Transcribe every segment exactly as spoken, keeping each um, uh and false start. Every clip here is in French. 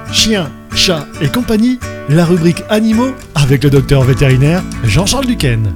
Chiens, chats et compagnie, la rubrique animaux avec le docteur vétérinaire Jean-Charles Duquesne.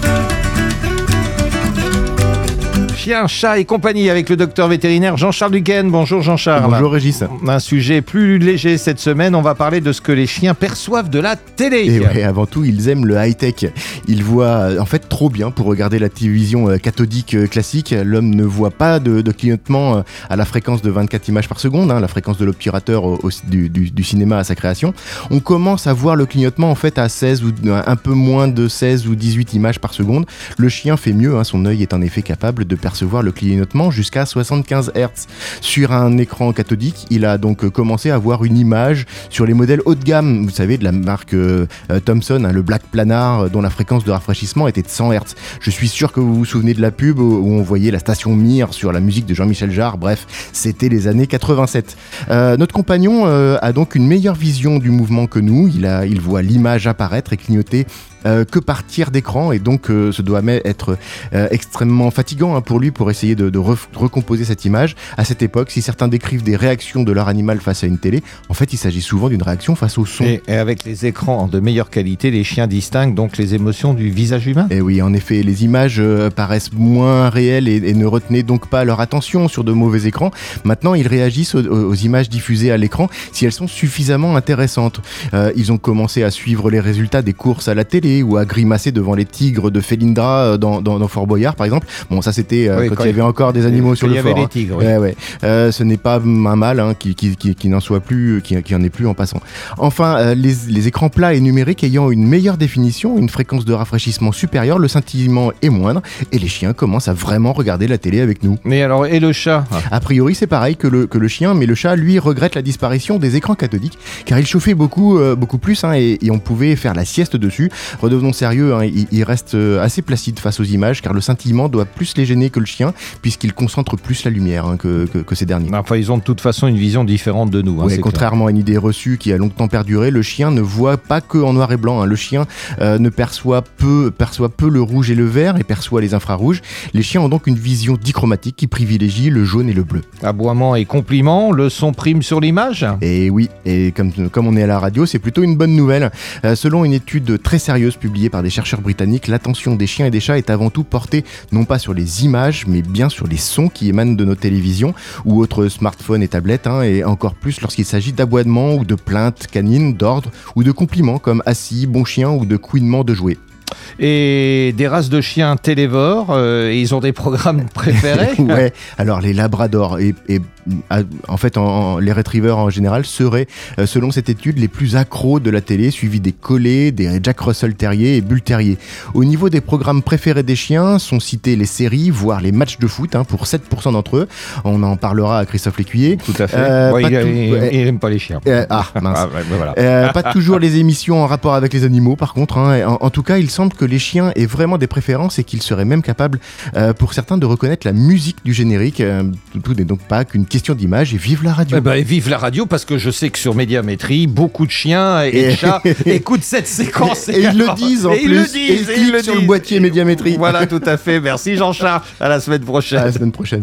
Chiens, chats et compagnie avec le docteur vétérinaire Jean-Charles Duquesne. Bonjour Jean-Charles. Bonjour Régis. Un sujet plus léger cette semaine, on va parler de ce que les chiens perçoivent de la télé. Et ouais, avant tout, ils aiment le high-tech. Ils voient en fait trop bien pour regarder la télévision cathodique classique. L'homme ne voit pas de, de clignotement à la fréquence de vingt-quatre images par seconde, hein, la fréquence de l'obturateur au, au, du, du, du cinéma à sa création. On commence à voir le clignotement en fait à seize ou un peu moins de seize ou dix-huit images par seconde. Le chien fait mieux, hein, son œil est en effet capable de percevoir voir le clignotement jusqu'à soixante-quinze hertz. Sur un écran cathodique, il a donc commencé à voir une image sur les modèles haut de gamme, vous savez, de la marque euh, Thomson, hein, le Black Planar, dont la fréquence de rafraîchissement était de cent hertz. Je suis sûr que vous vous souvenez de la pub où on voyait la station Mir sur la musique de Jean-Michel Jarre. Bref, c'était les années quatre-vingt-sept. Euh, notre compagnon euh, a donc une meilleure vision du mouvement que nous. Il, a, il voit l'image apparaître et clignoter Euh, que par tiers d'écran, et donc euh, ce doit être euh, extrêmement fatigant hein, pour lui pour essayer de, de re- recomposer cette image. À cette époque, si certains décrivent des réactions de leur animal face à une télé, en fait il s'agit souvent d'une réaction face au son. Et, et avec les écrans de meilleure qualité, les chiens distinguent donc les émotions du visage humain. Et oui, en effet, les images euh, paraissent moins réelles et, et ne retenaient donc pas leur attention sur de mauvais écrans. Maintenant, ils réagissent aux, aux images diffusées à l'écran si elles sont suffisamment intéressantes. Euh, ils ont commencé à suivre les résultats des courses à la télé ou à grimacer devant les tigres de Felindra dans, dans, dans Fort Boyard par exemple. Bon, ça c'était euh, oui, quand, quand il y avait encore des animaux sur le fort. Il y avait les tigres, oui. Ouais, ouais. Euh, ce n'est pas un mal hein, qui, qui, qui, qui n'en soit plus, qui, qui en est plus en passant. Enfin, euh, les, les écrans plats et numériques ayant une meilleure définition, une fréquence de rafraîchissement supérieure, le scintillement est moindre et les chiens commencent à vraiment regarder la télé avec nous. Mais alors, et le chat ? A priori, c'est pareil que le, que le chien, mais le chat, lui, regrette la disparition des écrans cathodiques car il chauffait beaucoup, euh, beaucoup plus hein, et, et on pouvait faire la sieste dessus. Redevenons sérieux, hein, il, il reste assez placide face aux images car le scintillement doit plus les gêner que le chien puisqu'il concentre plus la lumière hein, que, que, que ces derniers. Enfin, ils ont de toute façon une vision différente de nous. Hein, ouais, contrairement clair. à une idée reçue qui a longtemps perduré, le chien ne voit pas que en noir et blanc. Hein. Le chien euh, ne perçoit peu, perçoit peu le rouge et le vert et perçoit les infrarouges. Les chiens ont donc une vision dichromatique qui privilégie le jaune et le bleu. Aboiement et compliments, le son prime sur l'image ? Et oui, et comme, comme on est à la radio, c'est plutôt une bonne nouvelle. Euh, selon une étude très sérieuse publiée par des chercheurs britanniques, l'attention des chiens et des chats est avant tout portée non pas sur les images, mais bien sur les sons qui émanent de nos télévisions ou autres smartphones et tablettes, hein, et encore plus lorsqu'il s'agit d'aboiements ou de plaintes canines, d'ordre ou de compliments comme assis, bon chien ou de couinements de jouets. Et des races de chiens télévores, euh, ils ont des programmes préférés ? Ouais, alors les labradors et, et en fait en, en, les retrievers en général seraient, euh, selon cette étude, les plus accros de la télé, suivis des collés, des Jack Russell Terrier et Bull Terrier. Au niveau des programmes préférés des chiens, sont cités les séries, voire les matchs de foot, hein, pour sept pour cent d'entre eux. On en parlera à Christophe Lécuyer. Tout à fait. Euh, ouais, il, tout, il, ouais, il aime pas les chiens. Euh, ah, mince. Ah, ouais, voilà. euh, pas toujours les émissions en rapport avec les animaux, par contre. Hein. En, en tout cas, il semble que les chiens aient vraiment des préférences et qu'ils seraient même capables, euh, pour certains, de reconnaître la musique du générique. Euh, tout n'est donc pas qu'une question d'image. Et vive la radio. Eh ben, et vive la radio, parce que je sais que sur Médiamétrie, beaucoup de chiens et, et de chats écoutent cette séquence. Et, et ils le disent en et plus. Ils le disent, et ils cliquent sur le boîtier Médiamétrie. Voilà, tout à fait. Merci Jean-Charles. À la semaine prochaine. À la semaine prochaine.